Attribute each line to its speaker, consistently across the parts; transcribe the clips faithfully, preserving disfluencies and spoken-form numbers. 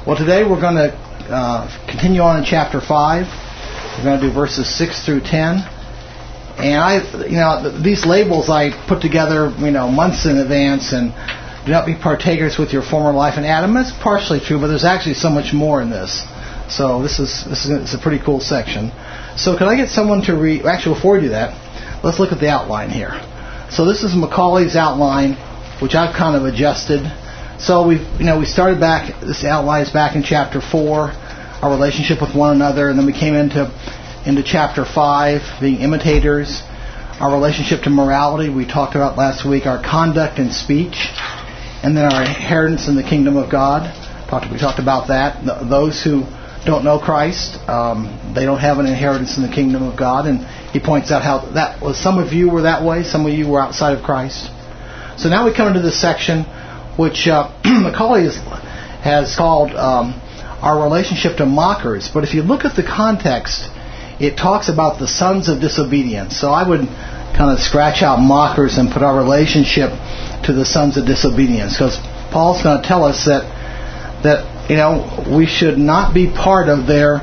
Speaker 1: Well, today we're going to uh, continue on in chapter five. We're going to do verses six through ten. And I, you know, these labels I put together, you know, months in advance, and do not be partakers with your former life in Adam. That's partially true, but there's actually so much more in this. So this is this is it's a pretty cool section. So could I get someone to read? Actually, before we do that, let's look at the outline here. So this is Macaulay's outline, which I've kind of adjusted. So we, you know, we started back. This outline is back in chapter four, our relationship with one another, and then we came into into chapter five, being imitators, our relationship to morality. We talked about last week our conduct and speech, and then our inheritance in the kingdom of God. Talked, we talked about that. Those who don't know Christ, um, they don't have an inheritance in the kingdom of God, and he points out how that was. Some of you were that way. Some of you were outside of Christ. So now we come into this section, which uh, Macaulay is, has called um, our relationship to mockers. But if you look at the context, it talks about the sons of disobedience. So I would kind of scratch out mockers and put our relationship to the sons of disobedience, because Paul's going to tell us that that you know we should not be part of their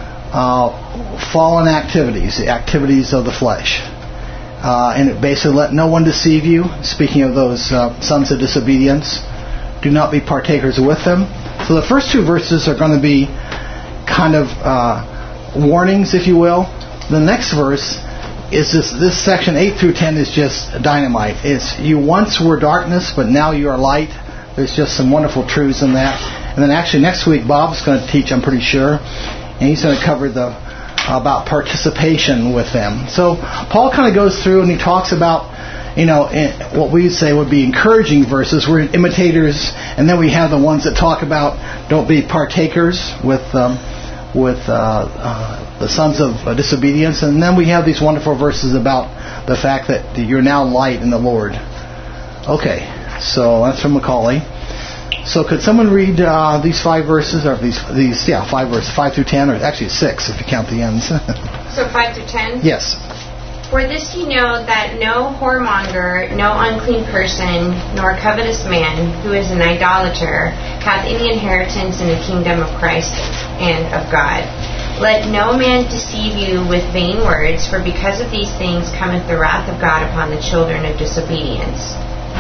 Speaker 1: uh, fallen activities, the activities of the flesh. Uh, and it basically, let no one deceive you. Speaking of those uh, sons of disobedience, do not be partakers with them. So the first two verses are going to be kind of uh, warnings, if you will. The next verse is this. This section eight through ten is just dynamite. It's you once were darkness, but now you are light. There's just some wonderful truths in that. And then actually next week Bob's going to teach, I'm pretty sure, and he's going to cover the about participation with them. So Paul kind of goes through and he talks about, you know, what we say would be encouraging verses. We're imitators, and then we have the ones that talk about don't be partakers with um, with uh, uh, the sons of uh, disobedience, and then we have these wonderful verses about the fact that you're now light in the Lord. Okay, so that's from Macaulay. So could someone read uh, these five verses, or these, these, yeah, five verses, five through ten, or actually six if you count the ends.
Speaker 2: So five through ten?
Speaker 1: Yes.
Speaker 2: For this ye know that no whoremonger, no unclean person, nor covetous man, who is an idolater, hath any inheritance in the kingdom of Christ and of God. Let no man deceive you with vain words, for because of these things cometh the wrath of God upon the children of disobedience.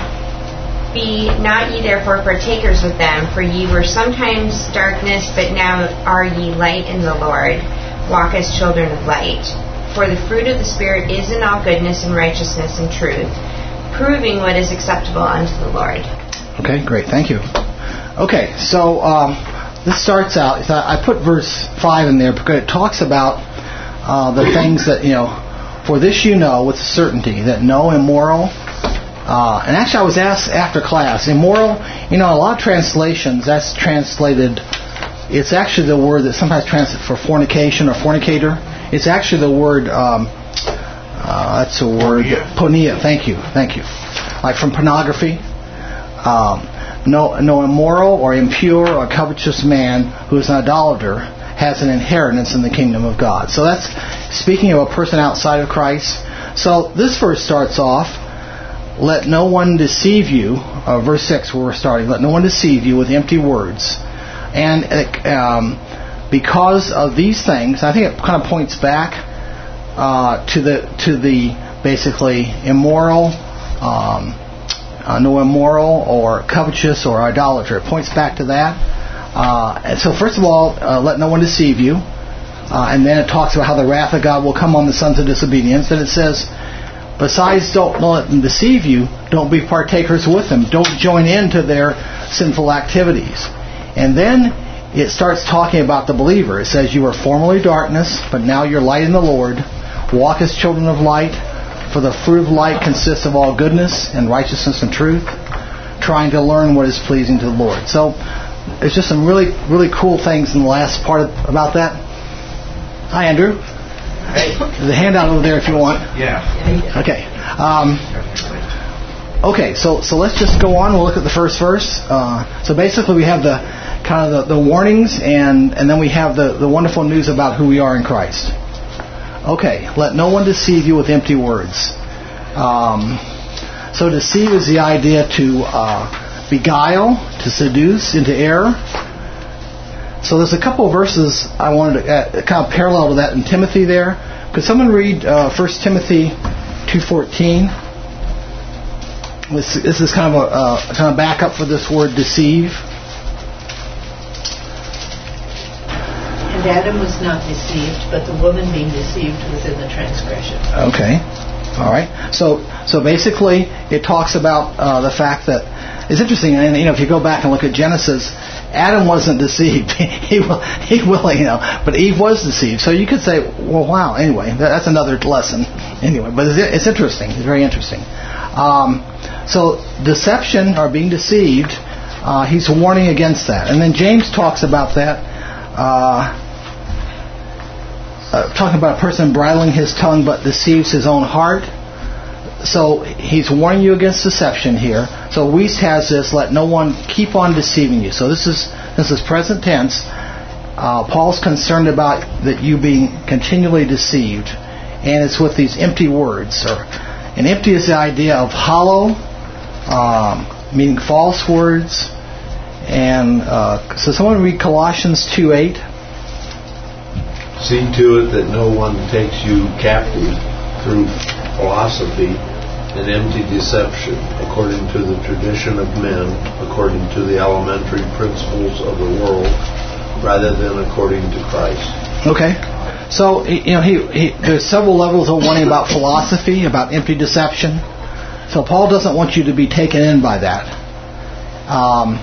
Speaker 2: Be not ye therefore partakers with them, for ye were sometimes darkness, but now are ye light in the Lord. Walk as children of light. For the fruit of the Spirit is in all goodness and righteousness and truth, proving what is acceptable unto the Lord.
Speaker 1: Okay, great. Thank you. Okay, so um, this starts out, I put verse five in there because it talks about uh, the things that, you know, for this you know with certainty that no immoral, Uh, and actually, I was asked after class, immoral, you know, a lot of translations, that's translated, it's actually the word that sometimes translates for fornication or fornicator. It's actually the word, um, uh, that's a word, porneia, thank you, thank you. Like from pornography. Um, no, no immoral or impure or covetous man who is an idolater has an inheritance in the kingdom of God. So that's speaking of a person outside of Christ. So this verse starts off, let no one deceive you, uh, verse six where we're starting, let no one deceive you with empty words. And um, because of these things, I think it kind of points back uh, to the to the basically immoral, um, uh, no immoral or covetous or idolater. It points back to that. Uh, and so first of all, uh, let no one deceive you. Uh, and then it talks about how the wrath of God will come on the sons of disobedience. Then it says, besides, don't let them deceive you. Don't be partakers with them. Don't join into their sinful activities. And then it starts talking about the believer. It says, you were formerly darkness, but now you're light in the Lord. Walk as children of light, for the fruit of light consists of all goodness and righteousness and truth, trying to learn what is pleasing to the Lord. So there's just some really, really cool things in the last part of, about that. Hi, Andrew. There's a handout over there if you want.
Speaker 3: Yeah.
Speaker 1: Okay. Um, okay. So so let's just go on. We'll look at the first verse. Uh, so basically, we have the kind of the, the warnings, and and then we have the, the wonderful news about who we are in Christ. Okay. Let no one deceive you with empty words. Um, so deceive is the idea to uh, beguile, to seduce into error. So there's a couple of verses I wanted to uh, kind of parallel to that in Timothy there. Could someone read uh, First Timothy two fourteen? This, this is kind of a uh, kind of backup for this word deceive.
Speaker 3: And Adam was not deceived, but the woman being deceived was in the transgression.
Speaker 1: Okay. All right. So so basically, it talks about uh, the fact that it's interesting, and you know, if you go back and look at Genesis, Adam wasn't deceived. he he will, you know, but Eve was deceived. So you could say, well, wow. Anyway, that's another lesson. Anyway, but it's, it's interesting. It's very interesting. Um, so deception or being deceived, uh, he's warning against that. And then James talks about that. Uh, Uh, talking about a person bridling his tongue but deceives his own heart. So he's warning you against deception here. So Weiss has this, let no one keep on deceiving you. So this is this is present tense. Uh, Paul's concerned about that you being continually deceived. And it's with these empty words. Or, and empty is the idea of hollow, um, meaning false words. And uh, so someone read Colossians two eight.
Speaker 4: See to it that no one takes you captive through philosophy and empty deception, according to the tradition of men, according to the elementary principles of the world, rather than according to Christ.
Speaker 1: Okay. So, you know, he, he there's several levels of warning about philosophy, about empty deception. So Paul doesn't want you to be taken in by that. Um...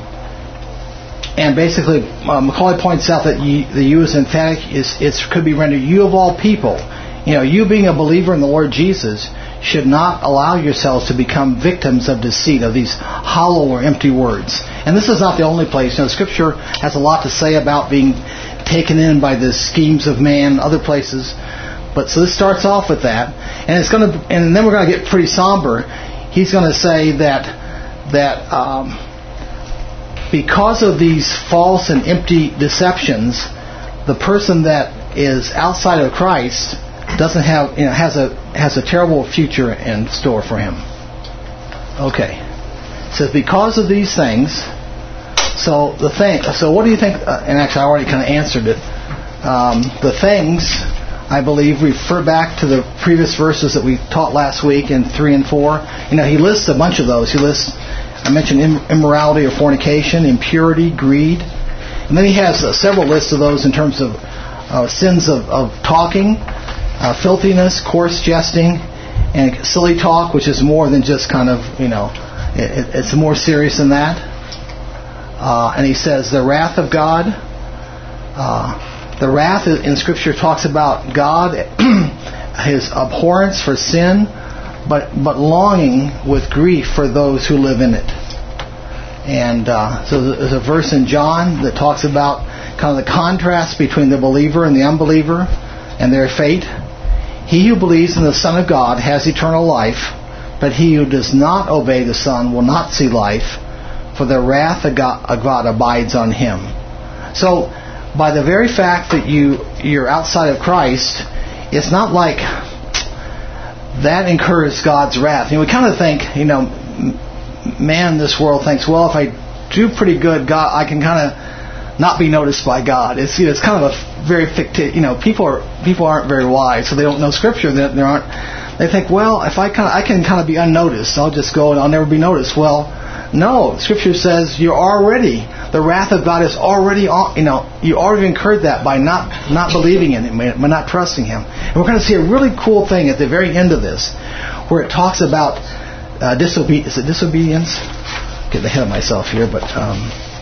Speaker 1: And basically, uh, Macaulay points out that you, the you is emphatic. Is it could be rendered you of all people. You know, you being a believer in the Lord Jesus should not allow yourselves to become victims of deceit, of these hollow or empty words. And this is not the only place. You know, Scripture has a lot to say about being taken in by the schemes of man. Other places, but so this starts off with that, and it's going to, and then we're going to get pretty somber. He's going to say that that. Um, Because of these false and empty deceptions, the person that is outside of Christ doesn't have, you know, has a has a terrible future in store for him. Okay, it says because of these things. So the thing. So what do you think? Uh, and actually, I already kind of answered it. Um, the things, I believe, refer back to the previous verses that we taught last week in three and four. You know, he lists a bunch of those. He lists. I mentioned immorality or fornication, impurity, greed. And then he has uh, several lists of those in terms of uh, sins of, of talking, uh, filthiness, coarse jesting, and silly talk, which is more than just kind of, you know, it, it's more serious than that. Uh, and he says the wrath of God. Uh, the wrath in Scripture talks about God, his abhorrence for sin, but but longing with grief for those who live in it. And uh, so there's a verse in John that talks about kind of the contrast between the believer and the unbeliever and their fate. He who believes in the Son of God has eternal life, but he who does not obey the Son will not see life, for the wrath of God, of God abides on him. So by the very fact that you, you're outside of Christ, it's not like that incurs God's wrath. You know, we kind of think, you know, man in this world thinks, well, if I do pretty good, God, I can kind of not be noticed by God. It's, you know, it's kind of a very fictitious. You know, people are people aren't very wise, so they don't know Scripture. They, they aren't. They think, well, if I kind of, I can kind of be unnoticed, I'll just go and I'll never be noticed. Well, no, Scripture says you're already, the wrath of God is already on. You know, you already incurred that by not not believing in Him, by not trusting Him. And we're going to see a really cool thing at the very end of this, where it talks about uh, disobedience. Is it disobedience? Get ahead of myself here, but um,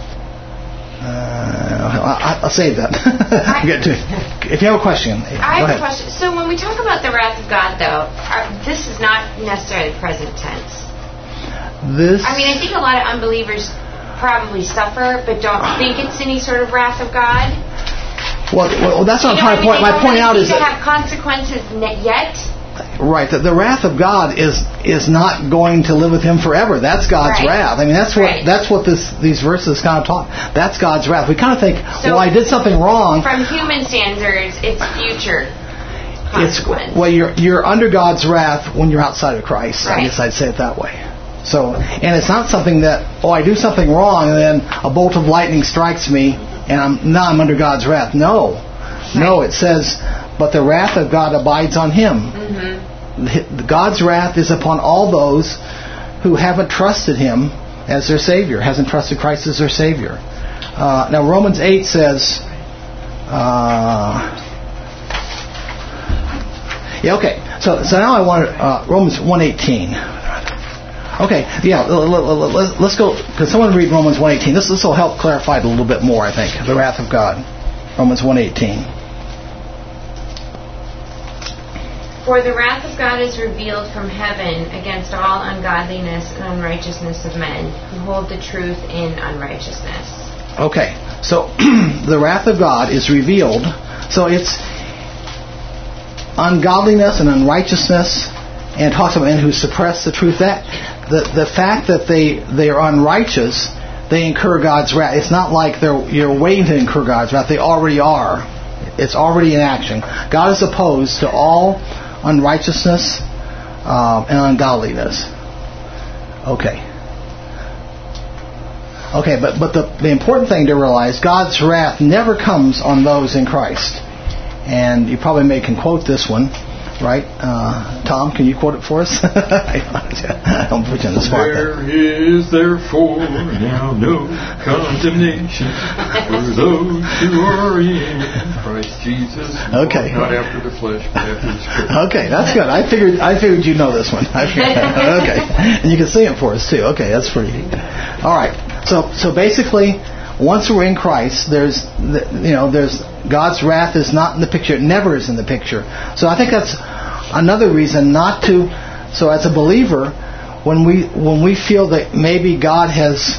Speaker 1: uh, I, I'll save that.
Speaker 2: I,
Speaker 1: get to, if you have a question,
Speaker 2: I have
Speaker 1: go ahead.
Speaker 2: a question. So when we talk about the wrath of God, though, are, this is not necessarily present tense.
Speaker 1: This.
Speaker 2: I mean, I think a lot of unbelievers probably suffer, but don't think it's any sort of wrath of God.
Speaker 1: Well, well that's what I'm trying to point. My point out is
Speaker 2: that
Speaker 1: that
Speaker 2: have consequences yet.
Speaker 1: Right, that the wrath of God is is not going to live with him forever. That's God's
Speaker 2: right.
Speaker 1: wrath. I mean, that's what
Speaker 2: right.
Speaker 1: that's what this these verses kind of talk. That's God's wrath. We kind of think,
Speaker 2: so
Speaker 1: well, I did something wrong.
Speaker 2: From human standards, it's future consequence.
Speaker 1: It's, well, you're you're under God's wrath when you're outside of Christ.
Speaker 2: Right.
Speaker 1: I guess I'd say it that way. So, and it's not something that, oh, I do something wrong and then a bolt of lightning strikes me and I'm now I'm under God's wrath. No, right. no. It says, but the wrath of God abides on him. Mm-hmm. God's wrath is upon all those who haven't trusted Him as their Savior, hasn't trusted Christ as their Savior. Uh, now Romans eight says, uh, yeah, okay. So so now I want uh, Romans one eighteen. Okay, yeah, let's go. Could someone read Romans one eighteen? This this will help clarify it a little bit more, I think. The wrath of God. Romans one eighteen.
Speaker 2: For the wrath of God is revealed from heaven against all ungodliness and unrighteousness of men who hold the truth in unrighteousness.
Speaker 1: Okay, so the wrath of God is revealed. So it's ungodliness and unrighteousness, and talks about men who suppress the truth. That the the fact that they they are unrighteous, they incur God's wrath. It's not like they're you're waiting to incur God's wrath. They already are. It's already in action. God is opposed to all unrighteousness um, and ungodliness. Okay. Okay, but but the, the important thing to realize, God's wrath never comes on those in Christ. And you probably may can quote this one, right? Uh, Tom, can you quote it for us? I don't put you in the spot.
Speaker 5: There is therefore now no condemnation for those who are in Christ Jesus.
Speaker 1: Okay.
Speaker 5: Not after the flesh, but after the Spirit.
Speaker 1: Okay, that's good. I figured I figured you'd know this one. Okay, and you can sing it for us too. Okay, that's pretty. All right. So so basically, once we're in Christ, there's you know there's God's wrath is not in the picture. It never is in the picture. So I think that's another reason not to. So as a believer, when we when we feel that maybe God has,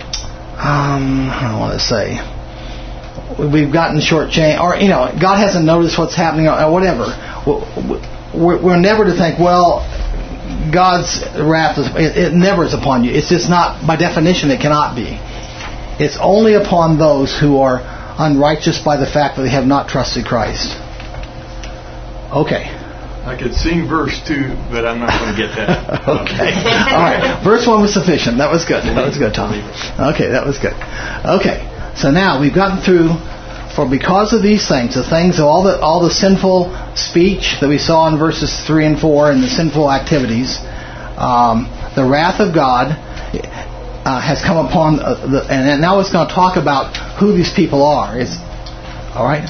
Speaker 1: um, I don't want to say, we've gotten shortchanged, or you know, God hasn't noticed what's happening, or whatever. We're, we're never to think, well, God's wrath is it, it never is upon you. It's just not, by definition, it cannot be. It's only upon those who are unrighteous by the fact that they have not trusted Christ. Okay.
Speaker 5: I could sing verse two, but I'm not going to get that.
Speaker 1: Okay. All right. Verse one was sufficient. That was good. That was good, Tom. Okay, that was good. Okay. So now we've gotten through. For because of these things, the things of all the all the sinful speech that we saw in verses three and four, and the sinful activities, um, the wrath of God uh, has come upon. Uh, the, and now it's going to talk about who these people are. It's all right.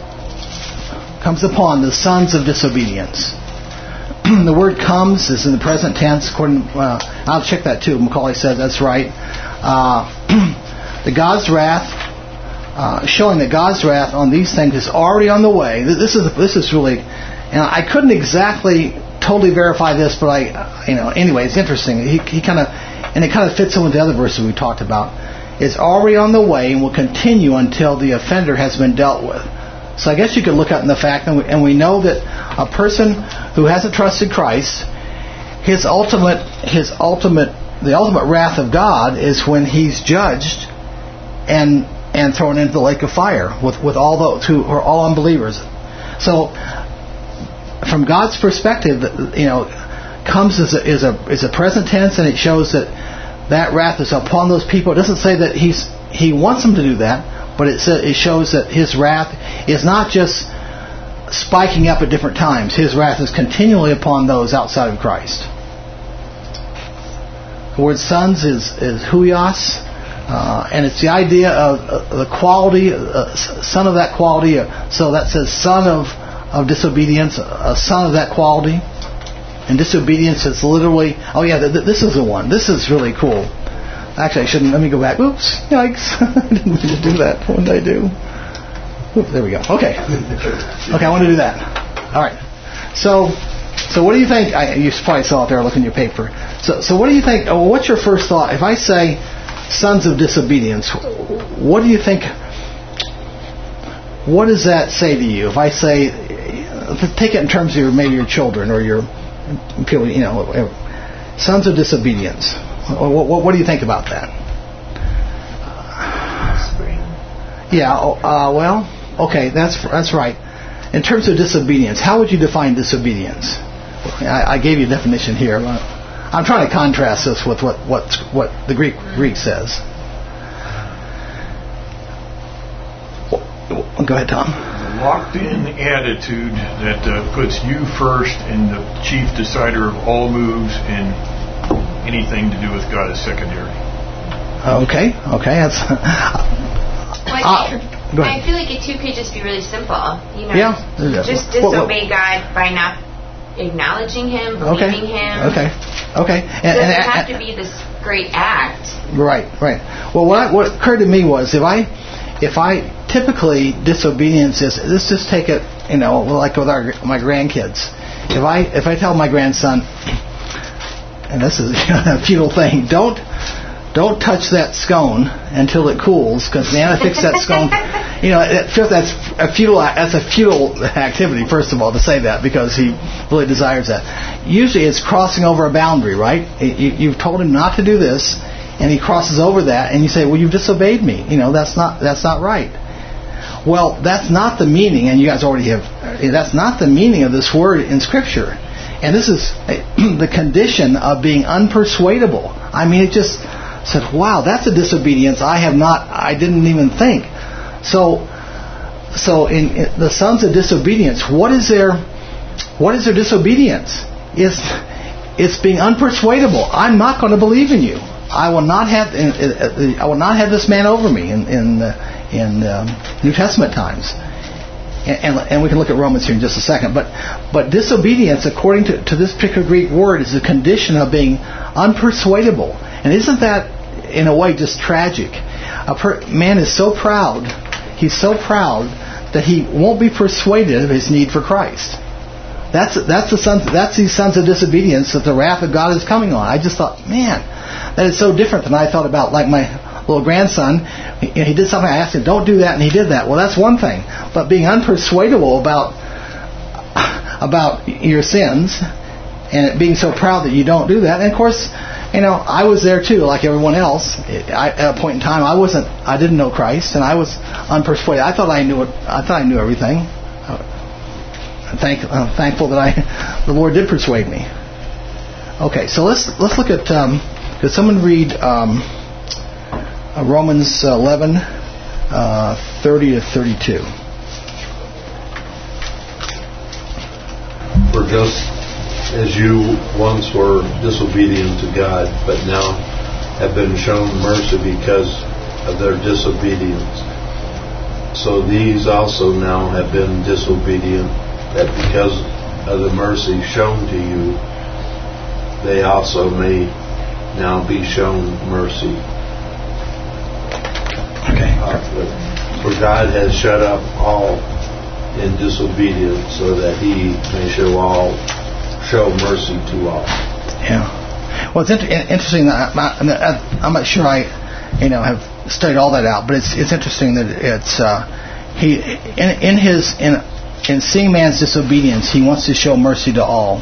Speaker 1: Comes upon the sons of disobedience. The word "comes" is in the present tense. According, to, uh, I'll check that too. Macaulay said that's right. Uh, the God's wrath. Uh, showing that God's wrath on these things is already on the way. This is this is really, and I couldn't exactly totally verify this, but I, you know, anyway, it's interesting. He he kind of, and it kind of fits in with the other verses we talked about. It's already on the way and will continue until the offender has been dealt with. So I guess you could look at in the fact, and we, and we know that a person who hasn't trusted Christ, his ultimate his ultimate the ultimate wrath of God is when he's judged and. and thrown into the lake of fire with, with all those who are all unbelievers. So, from God's perspective, you know, comes as a, is a is a present tense, and it shows that that wrath is upon those people. It doesn't say that he's he wants them to do that, but it says, it shows that his wrath is not just spiking up at different times. His wrath is continually upon those outside of Christ. The word sons is is huios. Uh, and it's the idea of uh, the quality, uh, son of that quality. Uh, so that says son of, of disobedience, a son of that quality. And disobedience is literally, oh yeah, th- th- this is the one. This is really cool. Actually, I shouldn't, let me go back. Oops, yikes. I didn't mean to do that. What did I do? Oops, there we go. Okay. Okay, I want to do that. All right. So, so what do you think? I, you probably saw it there looking at your paper. So, so what do you think? Oh, what's your first thought? If I say, sons of disobedience, what do you think, what does that say to you? If I say, take it in terms of your, maybe your children or your people, you know, sons of disobedience. What, what, what do you think about that?
Speaker 3: Spring.
Speaker 1: Yeah, uh, well, okay, that's that's right. In terms of disobedience, how would you define disobedience? I, I gave you a definition here. I'm trying to contrast this with what what, what the Greek Greek says. Go ahead, Tom.
Speaker 5: Locked-in attitude that uh, puts you first and the chief decider of all moves, and anything to do with God is secondary.
Speaker 1: Okay, okay, that's.
Speaker 2: Well, I,
Speaker 1: uh, go ahead.
Speaker 2: I feel like it too could just be really simple. You know,
Speaker 1: Yeah.
Speaker 2: just
Speaker 1: Well, well-
Speaker 2: disobey God by not acknowledging Him,
Speaker 1: Okay.
Speaker 2: believing Him.
Speaker 1: Okay. Okay.
Speaker 2: It
Speaker 1: And,
Speaker 2: doesn't
Speaker 1: and-
Speaker 2: have to be this great act.
Speaker 1: Right, right. Well, what I, what occurred to me was if I, if I typically disobedience is let's just take it, you know, like with our my grandkids. If I if I tell my grandson, and this is a futile thing, don't don't touch that scone until it cools, because Nana fixed that scone. You know, it, that's a futile that's a futile activity. First of all, to say that because he really desires that. Usually, it's crossing over a boundary, right? You, you've told him not to do this, and he crosses over that, and you say, "Well, you've disobeyed me." You know, that's not that's not right. Well, that's not the meaning, and you guys already have. That's not the meaning of this word in Scripture, and this is the condition of being unpersuadable. I mean, it just said, "Wow, that's a disobedience I have not. I didn't even think." So, so in, in the sons of disobedience, what is their what is their disobedience? It's it's being unpersuadable. I'm not going to believe in you. I will not have I will not have this man over me in in uh, in um, New Testament times, and, and and we can look at Romans here in just a second. But but disobedience, according to, to this particular Greek word, is a condition of being unpersuadable. And isn't that in a way just tragic? A per, man is so proud, he's so proud that he won't be persuaded of his need for Christ. That's that's the sons that's these sons of disobedience that the wrath of God is coming on. I just thought, man, that is so different than I thought about. Like my little grandson, he, he did something. I asked him, "Don't do that," and he did that. Well, that's one thing. But being unpersuadable about about your sins and being so proud that you don't do that, and of course, you know, I was there too, like everyone else. I, at a point in time, I wasn't, I didn't know Christ, and I was unpersuaded. I thought I knew it. I thought I knew everything. I'm thank, uh, thankful that I, the Lord did persuade me. Okay, so let's let's look at. Um, could someone read um, uh, Romans eleven, uh, thirty to thirty-two?
Speaker 4: For just as you once were disobedient to God, but now have been shown mercy because of their disobedience, so these also now have been disobedient, that because of the mercy shown to you, they also may now be shown mercy.
Speaker 1: Okay.
Speaker 4: Uh, for God has shut up all in disobedience, so that He may show all, show mercy to all.
Speaker 1: Yeah. Well, it's inter- interesting that I'm not, I'm not sure I, you know, have studied all that out, but it's it's interesting that it's uh, he in in his in in seeing man's disobedience, he wants to show mercy to all.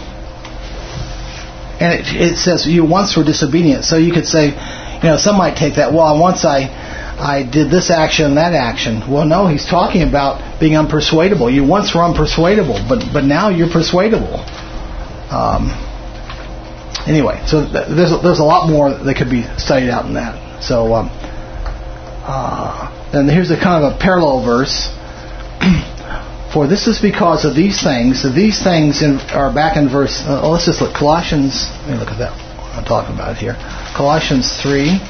Speaker 1: And it, it says you once were disobedient, so you could say, you know, some might take that. Well, once I. I did this action and that action. Well, no, he's talking about being unpersuadable. You once were unpersuadable, but but now you're persuadable. Um, anyway, so th- there's a, there's a lot more that could be studied out in that. So, um, uh, and here's a kind of a parallel verse. For this is because of these things. So these things in, are back in verse. Uh, oh, let's just look. Colossians. Let me look at that. I'm talking about it here. Colossians three.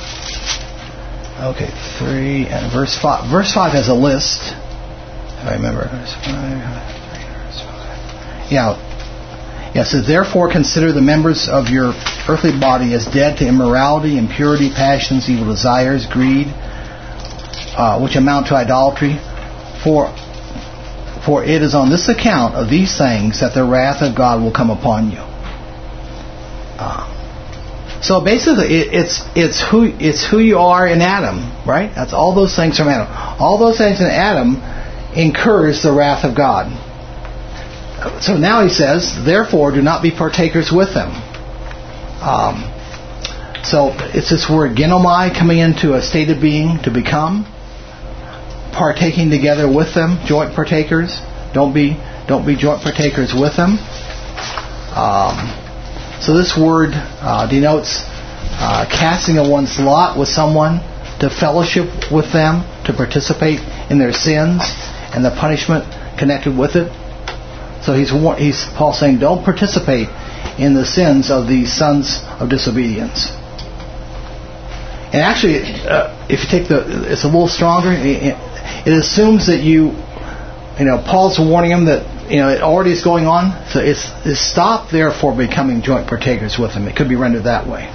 Speaker 1: Okay, three and verse five. Verse five has a list. If I remember, verse five, three, verse five. Yeah, yeah. So therefore, consider the members of your earthly body as dead to immorality, impurity, passions, evil desires, greed, uh, which amount to idolatry. For for it is on this account of these things that the wrath of God will come upon you. Uh, So basically, it, it's it's who it's who you are in Adam, right? That's all those things from Adam. All those things in Adam incurs the wrath of God. So now he says, therefore, do not be partakers with them. Um, so it's this word genomai, coming into a state of being to become, partaking together with them, joint partakers. Don't be don't be joint partakers with them. Um, So this word uh, denotes uh, casting of one's lot with someone to fellowship with them, to participate in their sins and the punishment connected with it. So he's he's Paul saying, don't participate in the sins of these sons of disobedience. And actually, uh, if you take the, it's a little stronger. It, it assumes that you, you know, Paul's warning them that, you know, it already is going on. So it's, it's stop therefore becoming joint partakers with them. It could be rendered that way.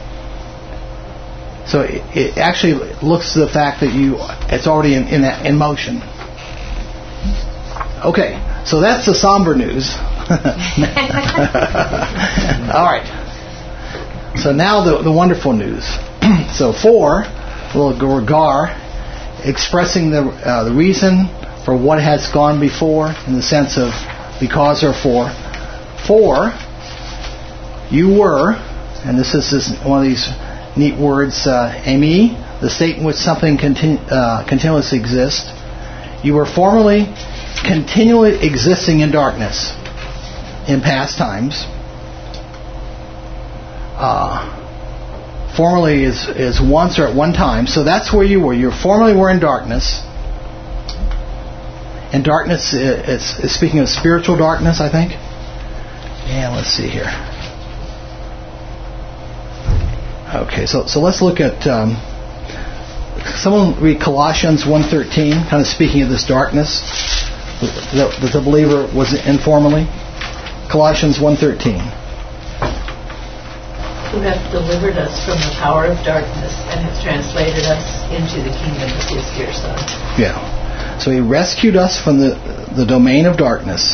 Speaker 1: So it, it actually looks to the fact that you, it's already in in, in motion. Okay, so that's the somber news. All right. So now the the wonderful news. So four, a little gar, expressing the uh, the reason for what has gone before in the sense of because or for. For, you were, and this is, this is one of these neat words, uh, ami, the state in which something continu- uh, continuously exists. You were formerly continually existing in darkness in past times. Uh, formerly is, is once or at one time. So that's where you were. You formerly were in darkness. And darkness, it's, it's speaking of spiritual darkness, I think. And let's see here. Okay, so so let's look at. Um, someone read Colossians one thirteen, kind of speaking of this darkness that, that the believer was in formerly. Colossians one thirteen.
Speaker 3: Who hath delivered us from the power of darkness and hath translated us into the kingdom of His dear Son.
Speaker 1: Yeah. So He rescued us from the, the domain of darkness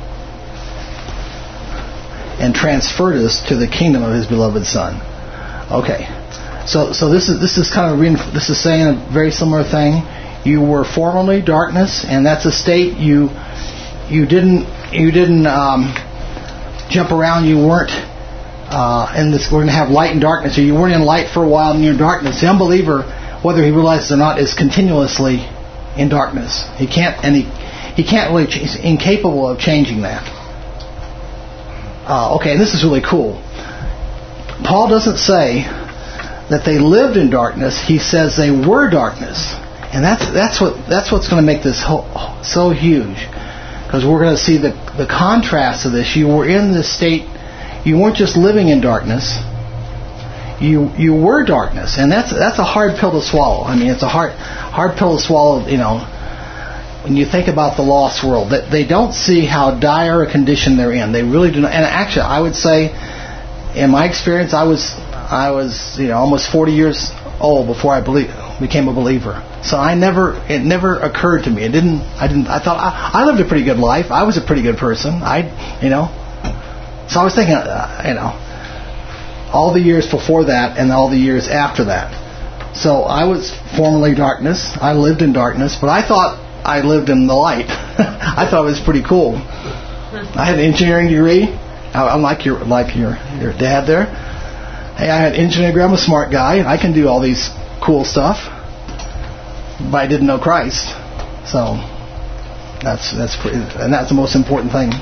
Speaker 1: and transferred us to the kingdom of His beloved Son. Okay. So so this is this is kind of reinf- this is saying a very similar thing. You were formerly darkness, and that's a state you you didn't you didn't um, jump around. You weren't uh, in this. We're going to have light and darkness. So you weren't in light for a while, and you're in darkness. The unbeliever, whether he realizes it or not, is continuously in darkness. He can't, and he he can't really. He's incapable of changing that. Uh, okay, and this is really cool. Paul doesn't say that they lived in darkness. He says they were darkness, and that's that's what that's what's going to make this whole, so huge, because we're going to see the the contrast of this. You were in this state. You weren't just living in darkness. You you were darkness, and that's that's a hard pill to swallow. I mean, it's a hard hard pill to swallow. You know, when you think about the lost world, that they don't see how dire a condition they're in. They really do not. And actually, I would say, in my experience, I was I was you know almost forty years old before I believe, became a believer. So I never it never occurred to me. It didn't. I didn't. I thought I, I lived a pretty good life. I was a pretty good person. I you know. So I was thinking, uh, you know. all the years before that and all the years after that. So I was formerly darkness. I lived in darkness, but I thought I lived in the light. I thought it was pretty cool. I had an engineering degree. I'm like your like your your dad there. Hey, I had engineering degree. I'm a smart guy. I can do all these cool stuff, but I didn't know Christ. So that's that's pretty, and that's the most important thing.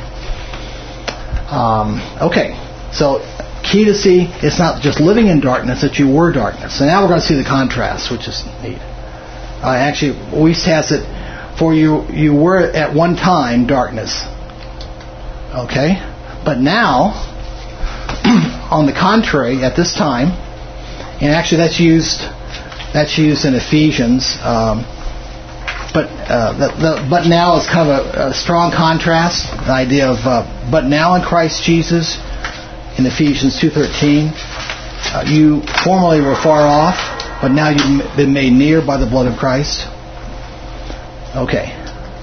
Speaker 1: Um, okay, so. Key to see, it's not just living in darkness, that you were darkness. So now we're going to see the contrast, which is neat. Uh, actually, Weiss has it, for you you were at one time darkness. Okay? But now, on the contrary, at this time, and actually that's used that's used in Ephesians, um, but uh, the, the but now is kind of a, a strong contrast, the idea of uh, but now in Christ Jesus. In Ephesians two thirteen, uh, you formerly were far off, but now you've been made near by the blood of Christ. Okay.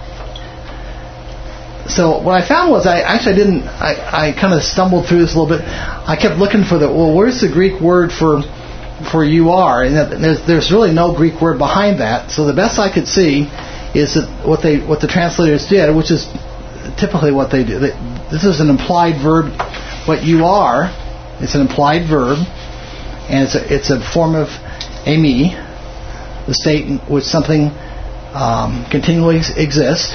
Speaker 1: So what I found was I actually didn't. I, I kind of stumbled through this a little bit. I kept looking for the well. Where's the Greek word for for you are? And there's there's really no Greek word behind that. So the best I could see is that what they what the translators did, which is typically what they do. They, this is an implied verb. What you are, it's an implied verb, and it's a, it's a form of ami, the state in which something um, continually exists.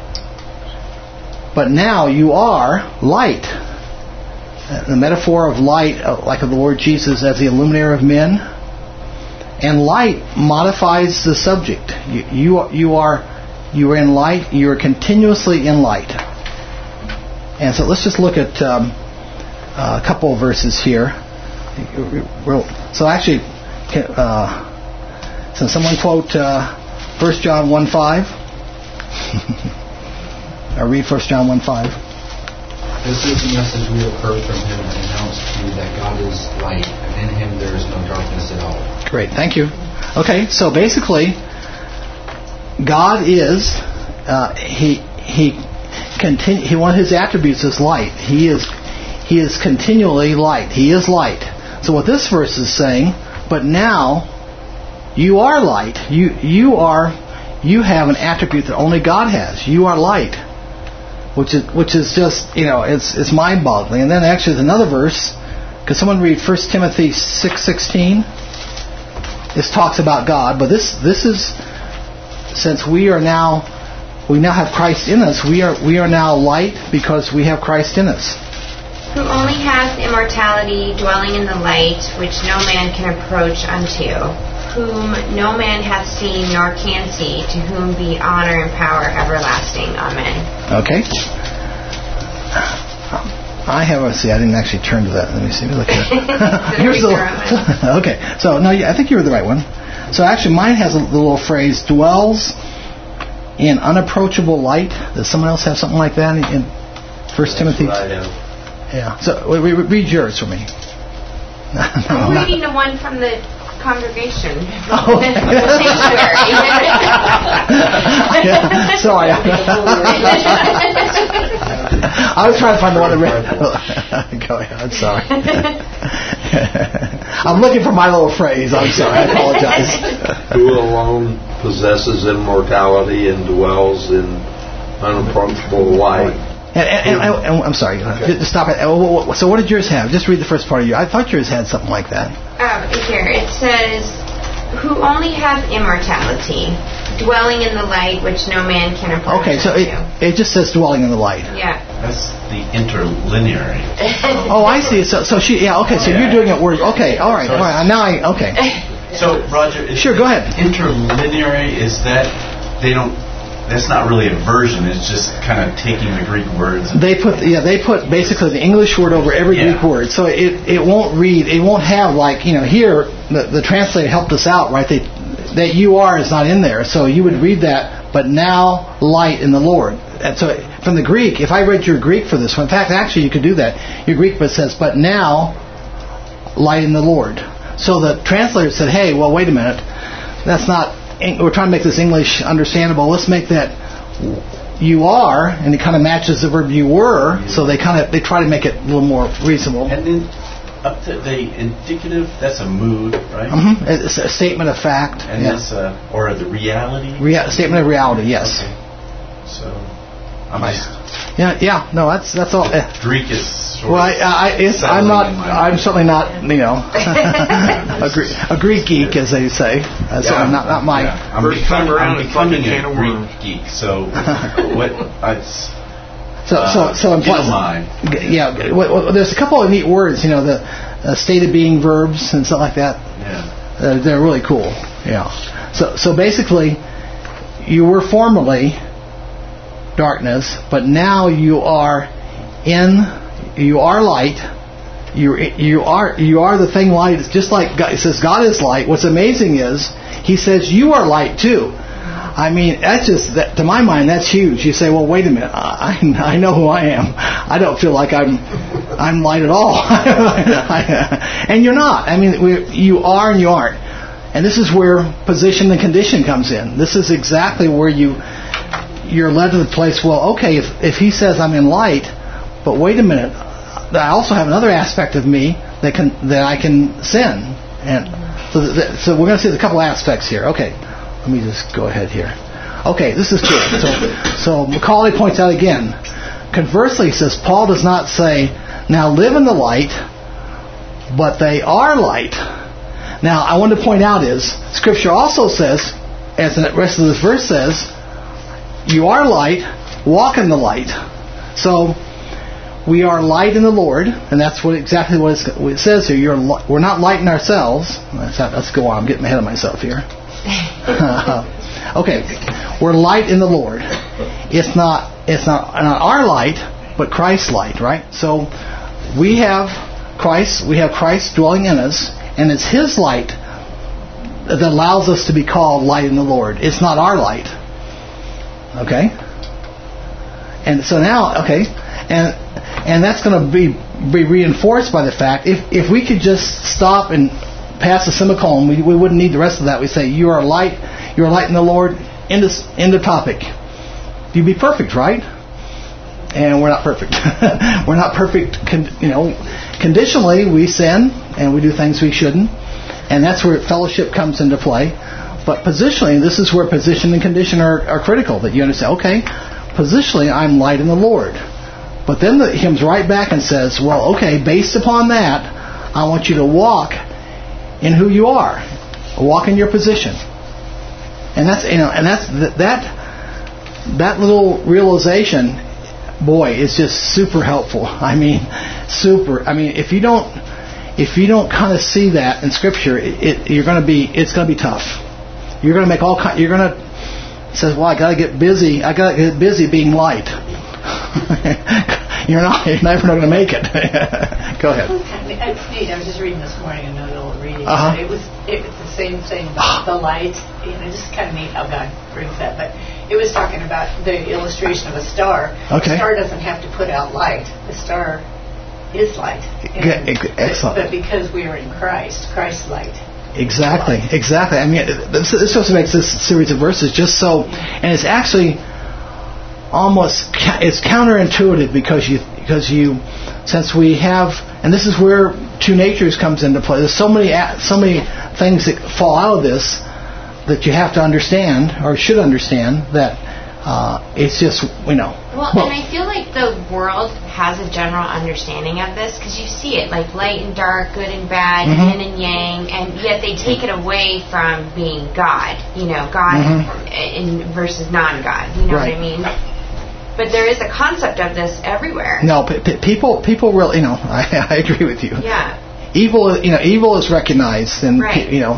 Speaker 1: But now you are light. The metaphor of light, like of the Lord Jesus as the illuminator of men, And light modifies the subject. You, you, are, you are you are in light. You are continuously in light. And so let's just look at um, a couple of verses here. So actually, uh, so someone quote uh, First John one five. Or read First John one five.
Speaker 6: This is the message we have heard from him and announced to you, that God is light, and in him there is no darkness at all. Great,
Speaker 1: thank you. Okay, so basically, God is, uh, he, he, continu- he, one of his attributes is light. He is, he is continually light. He is light. So what this verse is saying, but now, you are light. You, you are, you have an attribute that only God has. You are light. Which is which is just, you know, it's it's mind-boggling. And then actually there's another verse. Could someone read First Timothy six sixteen? This talks about God, but this this is, since we are now we now have Christ in us, we are we are now light because we have Christ in us.
Speaker 2: Who only hath immortality, dwelling in the light, which no man can approach unto, whom no man hath seen nor can see, to whom be honor and power everlasting. Amen.
Speaker 1: Okay. I have a see. I didn't actually turn to that. Let me see. Look at it. Here's the. Okay. So no, yeah, I think you were the right one. So actually, mine has a little phrase: dwells in unapproachable light. Does someone else have something like that in First Timothy?
Speaker 4: What I have.
Speaker 1: Yeah. So we, we, read yours for me.
Speaker 2: no, I'm reading the one from the congregation.
Speaker 1: Oh. Yeah, sorry. I was trying to find the one that read. Go ahead. I'm sorry. I'm looking for my little phrase. I'm sorry. I apologize.
Speaker 4: Who alone possesses immortality and dwells in unapproachable light.
Speaker 1: And, and, and, and I'm sorry. Okay. Just stop it. So what did yours have? Just read the first part of yours. I thought yours had something like that.
Speaker 2: Um, here it says, "Who only hath immortality, dwelling in the light, which no man can approach."
Speaker 1: Okay, so it, it just says dwelling in the light.
Speaker 2: Yeah.
Speaker 7: That's the interlineary.
Speaker 1: Oh, I see. So, so she. Yeah. Okay. So yeah. You're doing it word. Okay. All right. So all right. Now I. Okay.
Speaker 7: So Roger.
Speaker 1: Sure. Go ahead.
Speaker 7: Interlineary is that they don't. That's not really a version. It's just kind of taking the Greek words.
Speaker 1: They put yeah. They put basically the English word over every yeah. Greek word, so it it won't read. It won't have like you know here the the translator helped us out right. They that you are is not in there, so you would read that. But now light in the Lord. And so from the Greek, if I read your Greek for this one, in fact, actually you could do that. Your Greek but says, but now light in the Lord. So the translator said, hey, well, wait a minute. That's not. We're trying to make this English understandable. Let's make that you are, and it kind of matches the verb you were. So they kind of they try to make it a little more reasonable.
Speaker 7: And then up to the indicative, that's a mood, right?
Speaker 1: Mm-hmm. It's a statement of fact.
Speaker 7: And
Speaker 1: yeah.
Speaker 7: that's uh, or the reality.
Speaker 1: Rea- statement of reality, yes.
Speaker 7: Okay. So I'm just,
Speaker 1: yeah, yeah. No, that's that's all.
Speaker 7: Greek is. Sort
Speaker 1: well, I, I, it's, I'm not. I'm certainly not. You know, a, Greek, a Greek geek, as they say. Uh, so
Speaker 7: yeah,
Speaker 1: I'm not not my.
Speaker 7: Yeah. I'm
Speaker 5: First
Speaker 7: becoming,
Speaker 5: time around,
Speaker 7: I'm
Speaker 5: it's like
Speaker 7: becoming
Speaker 5: a can
Speaker 7: a
Speaker 5: of
Speaker 7: Greek
Speaker 5: worms.
Speaker 7: geek. So what? I,
Speaker 1: So
Speaker 7: uh,
Speaker 1: so so in plus, yeah. Well, well, there's a couple of neat words. You know, the uh, state of being verbs and stuff like that.
Speaker 7: Yeah.
Speaker 1: Uh, they're really cool. Yeah. So so basically, you were formerly darkness, but now you are in. You are light. You you are you are the thing light. It's just like God, it says God is light. What's amazing is He says you are light too. I mean, that's just that, to my mind, that's huge. You say, well, wait a minute. I I know who I am. I don't feel like I'm I'm light at all. And you're not. I mean, we, you are and you aren't. And this is where position and condition comes in. This is exactly where you you're led to the place. Well, okay, if if He says I'm in light, but wait a minute, I also have another aspect of me that can that I can sin. And so, th- so we're going to see a couple aspects here. Okay. Let me just go ahead here. Okay, this is true. So, so Macaulay points out again. Conversely, he says, Paul does not say, now live in the light, but they are light. Now, I want to point out is, Scripture also says, as the rest of this verse says, you are light, walk in the light. So, we are light in the Lord, and that's what exactly what, it's, what it says here. You're li- we're not light in ourselves. Let's, let's go on. I'm getting ahead of myself here. Okay, we're light in the Lord. It's not it's not, not our light, but Christ's light, right? So we have Christ. We have Christ dwelling in us, and it's His light that allows us to be called light in the Lord. It's not our light. Okay? And so now, okay, and and that's going to be be reinforced by the fact if if we could just stop and pass the semicolon, we we wouldn't need the rest of that. We say you are light, you are light in the Lord. End of, end of topic. You'd be perfect, right? And we're not perfect. We're not perfect. Con, you know, conditionally we sin and we do things we shouldn't, and that's where fellowship comes into play. But positionally, this is where position and condition are, are critical. That you understand. Okay, positionally, I'm light in the Lord. But then the, he comes right back and says, well, okay, based upon that, I want you to walk in who you are. Walk in your position. And that's you know, and that's that that little realization, boy, is just super helpful. I mean, super. I mean, if you don't if you don't kind of see that in Scripture, it, it, you're going to be it's going to be tough. You're going to make all kind. You're going to says, well, I got to get busy. I got to get busy being light. You're not. You're never going to make it. Go ahead.
Speaker 3: It's neat. I was just reading this morning another little reading.
Speaker 1: Uh-huh.
Speaker 3: It was it was the same thing about the light. You know, just kind of neat how God brings that. But it was talking about the illustration of a star.
Speaker 1: Okay.
Speaker 3: The star doesn't have to put out light. The star is light. And,
Speaker 1: Excellent.
Speaker 3: But, but because we are in Christ, Christ's light.
Speaker 1: Exactly. Exactly. I mean, this, this also makes this series of verses just so, and it's actually almost it's counterintuitive because you because you since we have and this is where two natures comes into play. There's so many so many things that fall out of this that you have to understand or should understand that uh, it's just you know.
Speaker 2: Well, well, and I feel like the world has a general understanding of this because you see it like light and dark, good and bad,
Speaker 1: mm-hmm.
Speaker 2: yin and yang, and yet they take it away from being God. You know, God mm-hmm. in, versus non-God. You know
Speaker 1: right.
Speaker 2: what I mean? But there is a concept of this everywhere.
Speaker 1: No, p- p- people, people really, you know, I, I agree with you.
Speaker 2: Yeah.
Speaker 1: Evil, you know, evil is recognized, and
Speaker 2: right.
Speaker 1: you know.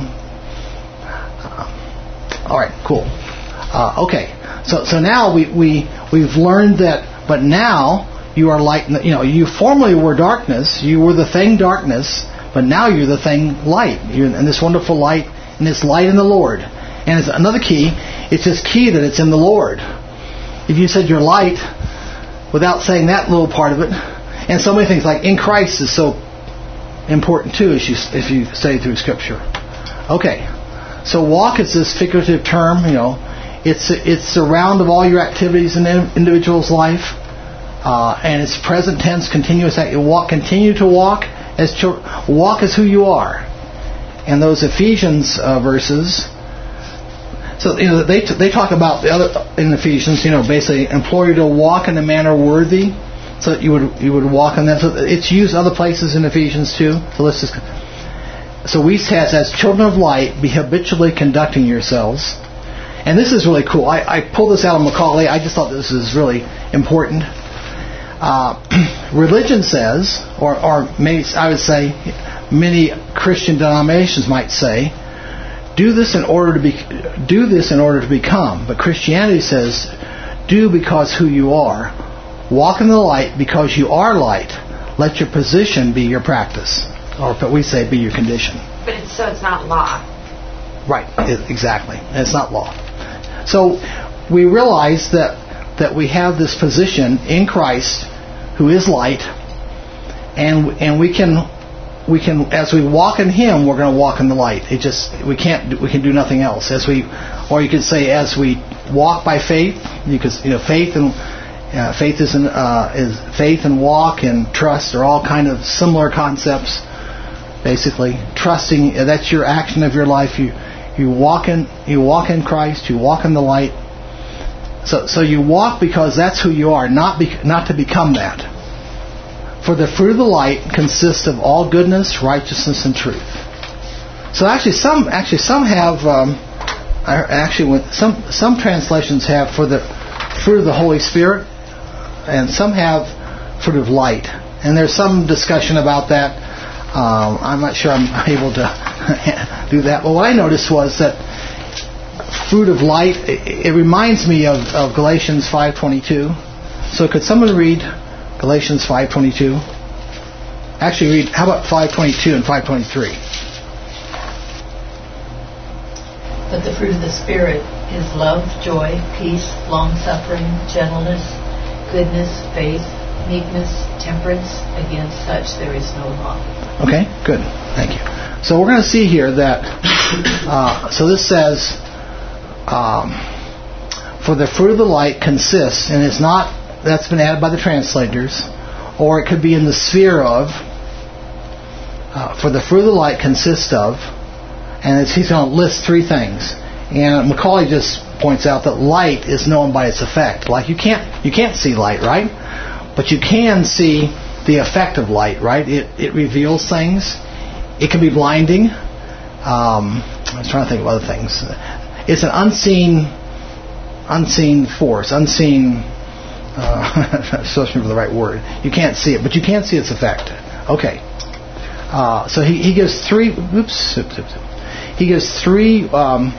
Speaker 1: Uh, all right, cool. Uh, okay, so so now we we we've learned that, but now you are light. You know, you formerly were darkness. You were the thing darkness, but now you're the thing light. You're in this wonderful light, and it's light in the Lord. And it's another key. It's just key that it's in the Lord. If you said you're light without saying that little part of it, and so many things like in Christ is so important too, as you, if you study through Scripture. Okay, so walk is this figurative term. You know, it's it's the round of all your activities in an individual's life, uh, and it's present tense, continuous act. You walk, continue to walk as children. Walk as who you are, and those Ephesians uh, verses. So you know they t- they talk about the other in Ephesians. You know, basically implore you to walk in a manner worthy, so that you would you would walk in that. So it's used other places in Ephesians too. So let's just. So we says as children of light, be habitually conducting yourselves, and this is really cool. I, I pulled this out of Macaulay. I just thought this is really important. Uh, religion says, or or maybe I would say, many Christian denominations might say. Do this in order to be. Do this in order to become. But Christianity says, do because who you are. Walk in the light because you are light. Let your position be your practice, or but we say be your condition.
Speaker 2: But it's so it's not law.
Speaker 1: Right. It, exactly. It's not law. So we realize that that we have this position in Christ, who is light, and and we can. We can, as we walk in Him, we're going to walk in the light. It just we can't we can do nothing else. As we, or you could say, as we walk by faith, you could you know faith and uh, faith is in, uh, is faith and walk and trust are all kind of similar concepts. Basically, trusting that's your action of your life. You you walk in you walk in Christ. You walk in the light. So so you walk because that's who you are, not be, not to become that. For the fruit of the light consists of all goodness, righteousness, and truth. So actually, some actually some have um, actually some some translations have for the fruit of the Holy Spirit, and some have fruit of light. And there's some discussion about that. Um, I'm not sure I'm able to do that. But what I noticed was that fruit of light, it, it reminds me of, of Galatians five twenty-two. So could someone read Galatians five twenty-two? Actually, read, how about five twenty-two and five twenty-three?
Speaker 8: But the fruit of the Spirit is love, joy, peace, long-suffering, gentleness, goodness, faith, meekness, temperance. Against such there is no law.
Speaker 1: Okay, good. Thank you. So we're going to see here that, uh, so this says, um, for the fruit of the light consists, and it's not, that's been added by the translators, or it could be in the sphere of, uh, for the fruit of the light consists of, and it's, he's going to list three things. And Macaulay just points out that light is known by its effect. Like you can't you can't see light, right? But you can see the effect of light, right? It it reveals things. It can be blinding. Um, I was trying to think of other things. It's an unseen unseen force, unseen. Uh, so for the right word. You can't see it, but you can see its effect. Okay. Uh, so he, he gives three. Oops. oops, oops, oops. He gives three um,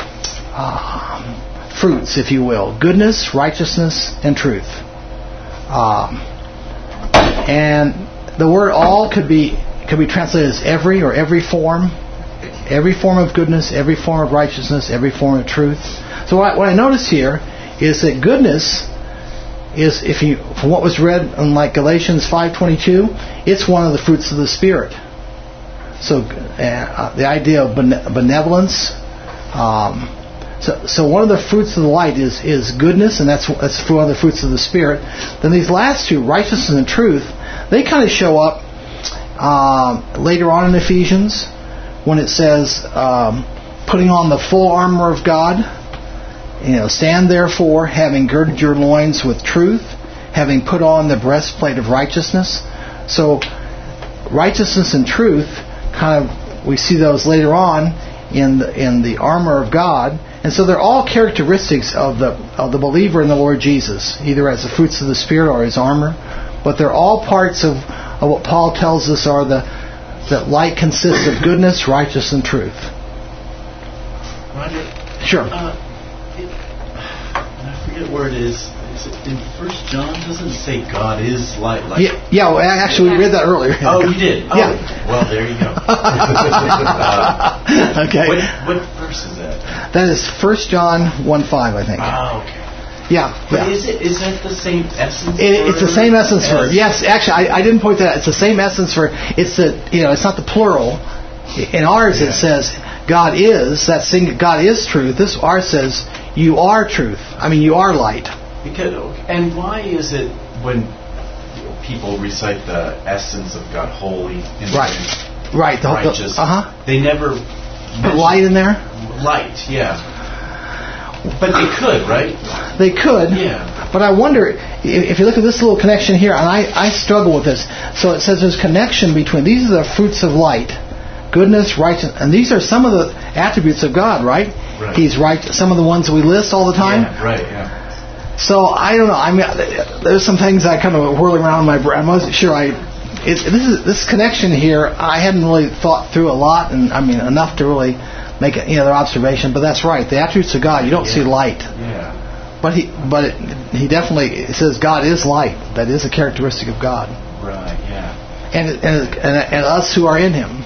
Speaker 1: uh, fruits, if you will: goodness, righteousness, and truth. Um, and the word "all" could be could be translated as every or every form, every form of goodness, every form of righteousness, every form of truth. So what I, what I notice here is that goodness is, if you from what was read in like Galatians five twenty-two, it's one of the fruits of the Spirit. So uh, the idea of benevolence. Um, so, so one of the fruits of the light is, is goodness, and that's that's one of the fruits of the Spirit. Then these last two, righteousness and truth, they kind of show up um, later on in Ephesians when it says, um, putting on the full armor of God. You know, stand therefore, having girded your loins with truth, having put on the breastplate of righteousness. So righteousness and truth, kind of, we see those later on in the, in the armor of God, and so they're all characteristics of the of the believer in the Lord Jesus, either as the fruits of the Spirit or His armor. But they're all parts of, of what Paul tells us are the that light consists of goodness, righteousness, and truth.
Speaker 7: Roger.
Speaker 1: Sure.
Speaker 7: Uh, it, I forget where it is. Is it in First John? Doesn't it say God is light? Like
Speaker 1: yeah, yeah well, actually, we read that earlier.
Speaker 7: Oh, you did? Oh,
Speaker 1: yeah.
Speaker 7: Well, there you go. uh,
Speaker 1: okay.
Speaker 7: What, what verse is that?
Speaker 1: That is First John one five, I think.
Speaker 7: Oh, okay.
Speaker 1: Yeah.
Speaker 7: But
Speaker 1: yeah.
Speaker 7: is it is that the same essence?
Speaker 1: It, it's the same essence for
Speaker 7: as,
Speaker 1: yes. Actually, I, I didn't point that out. It's the same essence for it's the you know it's not the plural. In ours, yeah. It says God is that sing God is truth. This ours says you are truth. I mean, you are light.
Speaker 7: Because and why is it when people recite the essence of God, holy,
Speaker 1: right, right, the,
Speaker 7: righteous,
Speaker 1: uh huh,
Speaker 7: they never
Speaker 1: put light in there.
Speaker 7: Light, yeah. But they could, right?
Speaker 1: They could.
Speaker 7: Yeah.
Speaker 1: But I wonder if you look at this little connection here, and I, I struggle with this. So it says there's connection between these are the fruits of light, goodness, righteousness, and these are some of the attributes of God, right?
Speaker 7: Right.
Speaker 1: He's right. Some of the ones we list all the time.
Speaker 7: Yeah, right. Yeah.
Speaker 1: So I don't know. I mean, there's some things I kind of whirling around in my brain. I wasn't sure. I it, this is this connection here. I hadn't really thought through a lot, and I mean enough to really make any other observation. But that's right. The attributes of God. You don't
Speaker 7: yeah.
Speaker 1: see light.
Speaker 7: Yeah.
Speaker 1: But he, but it, he definitely it says God is light. That is a characteristic of God.
Speaker 7: Right. Yeah.
Speaker 1: And and and, and us who are in Him.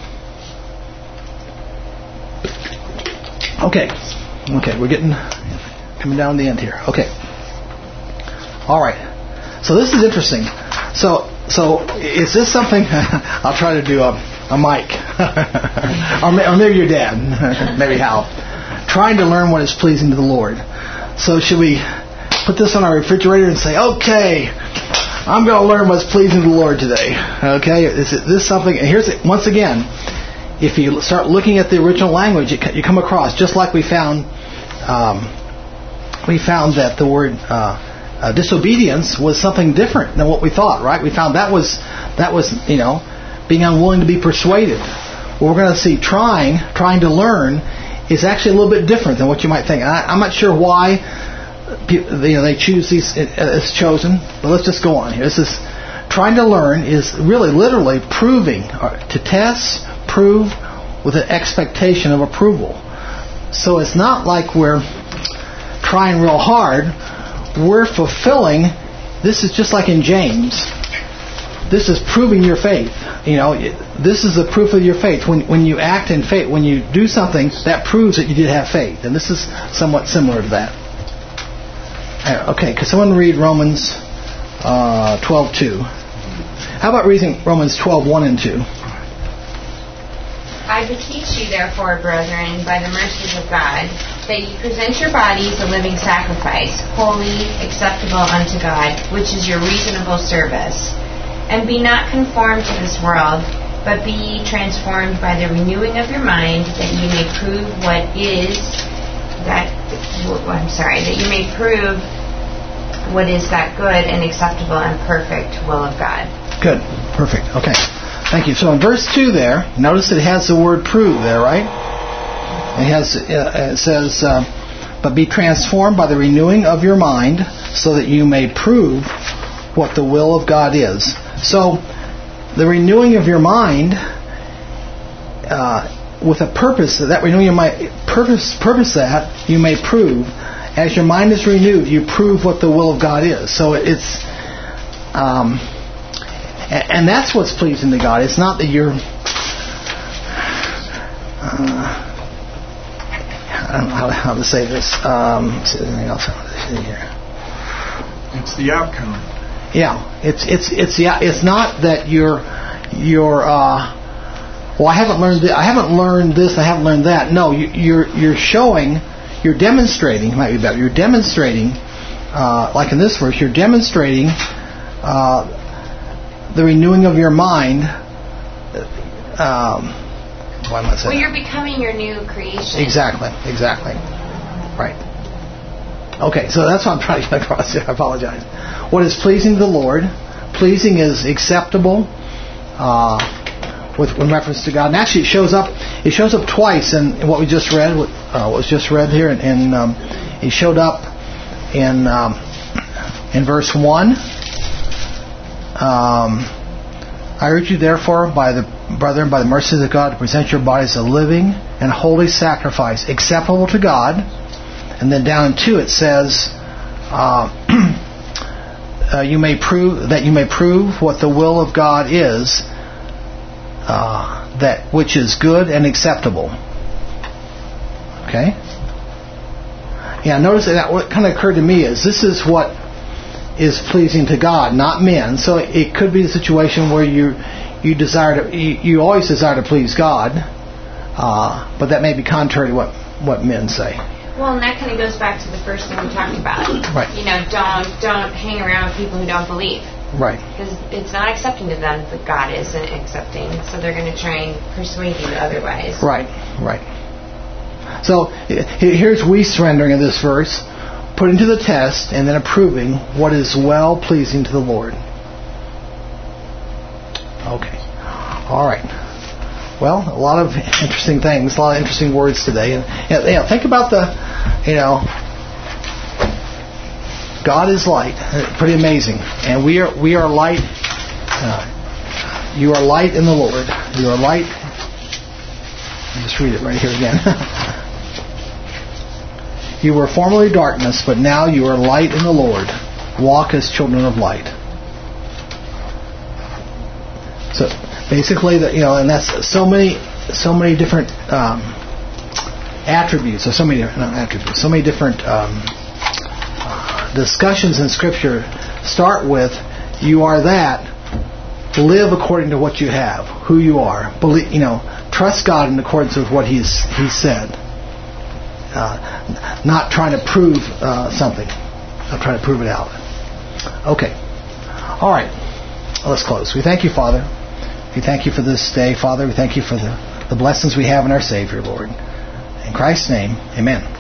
Speaker 1: Okay. Okay. We're getting coming down the end here. Okay. All right. So this is interesting. So so is this something? I'll try to do a, a mic, or, may, or maybe your dad, maybe Hal, trying to learn what is pleasing to the Lord. So should we put this on our refrigerator and say, okay, I'm going to learn what's pleasing to the Lord today? Okay, is it, this something? And here's it once again. If you start looking at the original language, it, you come across just like we found. Um, we found that the word. Uh, Uh, disobedience was something different than what we thought, right? We found that was that was you know being unwilling to be persuaded. What we're going to see trying trying to learn is actually a little bit different than what you might think. I, I'm not sure why people, you know they choose these. It's chosen, but let's just go on here. This is trying to learn is really literally proving, to test, prove with an expectation of approval. So it's not like we're trying real hard. We're fulfilling. This is just like in James. This is proving your faith. You know, this is the proof of your faith. When when you act in faith, when you do something, that proves that you did have faith. And this is somewhat similar to that. Okay, could someone read Romans uh, twelve two? How about reading Romans twelve one and two?
Speaker 2: I beseech you, therefore, brethren, by the mercies of God, that ye present your bodies a living sacrifice, holy, acceptable unto God, which is your reasonable service. And be not conformed to this world, but be ye transformed by the renewing of your mind, that ye may prove what is that. Well, I'm sorry, that you may prove what is that good and acceptable and perfect will of God.
Speaker 1: Good, perfect. Okay, thank you. So in verse two there, notice it has the word "prove" there, right? It has. Uh, it says, uh, "But be transformed by the renewing of your mind, so that you may prove what the will of God is." So, the renewing of your mind uh, with a purpose, that renewing your mind, purpose, purpose that you may prove, as your mind is renewed, you prove what the will of God is. So it's, um, and, and that's what's pleasing to God. It's not that you're, uh, I don't know how, how to say this. Um, let's see, anything else I want to say here?
Speaker 5: It's the outcome.
Speaker 1: Yeah, it's it's it's yeah. It's not that you're you're. Uh, well, I haven't learned. Th- I haven't learned this. I haven't learned that. No, you, you're you're showing. You're demonstrating. Might be better. You're demonstrating. Uh, like in this verse, you're demonstrating uh, the renewing of your mind. Um, why am I saying?
Speaker 2: Well, you're becoming your new creation.
Speaker 1: Exactly. Exactly. Right. Okay, so that's what I'm trying to get across here. I apologize. What is pleasing to the Lord? Pleasing is acceptable uh, with in reference to God. And actually, it shows up. It shows up twice in what we just read. What uh, was just read here, and, and um, it showed up in um, in verse one. Um, I urge you, therefore, by the brethren, by the mercies of God, to present your bodies a living and holy sacrifice, acceptable to God. And then down in two it says, uh, uh, "You may prove that you may prove what the will of God is, uh, that which is good and acceptable." Okay. Yeah. Notice that what kind of occurred to me is this is what is pleasing to God, not men. So it could be the situation where you you desire to you, you always desire to please God, uh, but that may be contrary to what what men say.
Speaker 2: Well, and that kind of goes back to the first thing we talked about.
Speaker 1: Right.
Speaker 2: You know, don't don't hang around with people who don't believe.
Speaker 1: Right.
Speaker 2: Because it's not accepting to them that God isn't accepting, so they're going to try and persuade you otherwise.
Speaker 1: Right. Right. So here's we surrendering in this verse, putting to the test and then approving what is well pleasing to the Lord. Okay. All right. Well, a lot of interesting things, a lot of interesting words today. And you know, think about the, you know, God is light. Pretty amazing. And we are we are light. Uh, you are light in the Lord. You are light. I'll just read it right here again. You were formerly darkness, but now you are light in the Lord. Walk as children of light. So basically, the, you know, and that's so many, so many different um, attributes, or so many not attributes, so many different um, uh, discussions in Scripture start with, "You are that. Live according to what you have, who you are. Believe, you know, trust God in accordance with what He's He said. Uh, not trying to prove uh, something, not trying to prove it out." Okay, all right. Let's close. We thank you, Father. We thank you for this day, Father. We thank you for the, the blessings we have in our Savior, Lord. In Christ's name, amen.